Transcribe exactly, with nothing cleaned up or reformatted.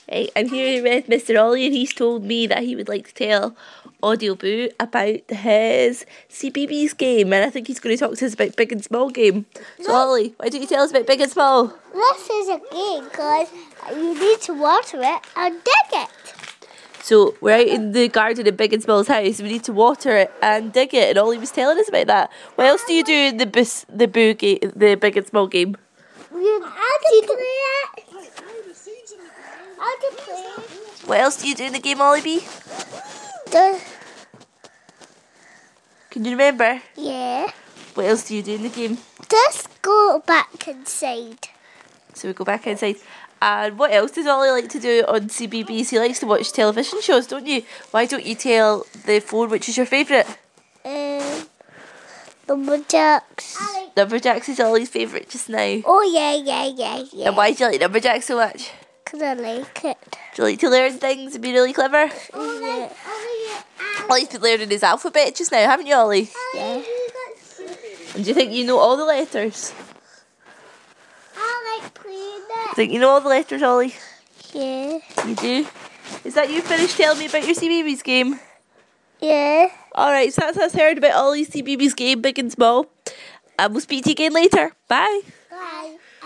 Right, I'm here with Mister Ollie, and he's told me that he would like to tell Audio Boo about his C B B S game, and I think he's going to talk to us about Big and Small game. So Ollie, why don't you tell us about Big and Small? This is a game because you need to water it and dig it. So we're out in the garden in Big and Small's house. We need to water it and dig it, and Ollie was telling us about that. What else do you do in the bus, the Boo game, the Big and Small game? You have to play it. How to play. What else do you do in the game, Ollie B? The, Can you remember? yeah. What else do you do in the game? Just go back inside. So we go back inside. And what else does Ollie like to do on C B B S? He likes to watch television shows, don't you? Why don't you tell the phone which is your favourite? Um, Lumberjacks. Lumberjacks is Ollie's favourite just now. Oh, yeah, yeah, yeah, yeah. And why do you like Lumberjacks so much? Because I like it. Do you like to learn things and be really clever? Yeah. Ollie's been learning his alphabet just now, haven't you, Ollie? Yeah. And do you think you know all the letters? I like playing it. Think you know all the letters, Ollie? Yeah. You do? Is that you finished telling me about your C B B S game? Yeah. Alright, so that's us heard about Ollie's C B B S game, Big and Small. And we'll speak to you again later. Bye.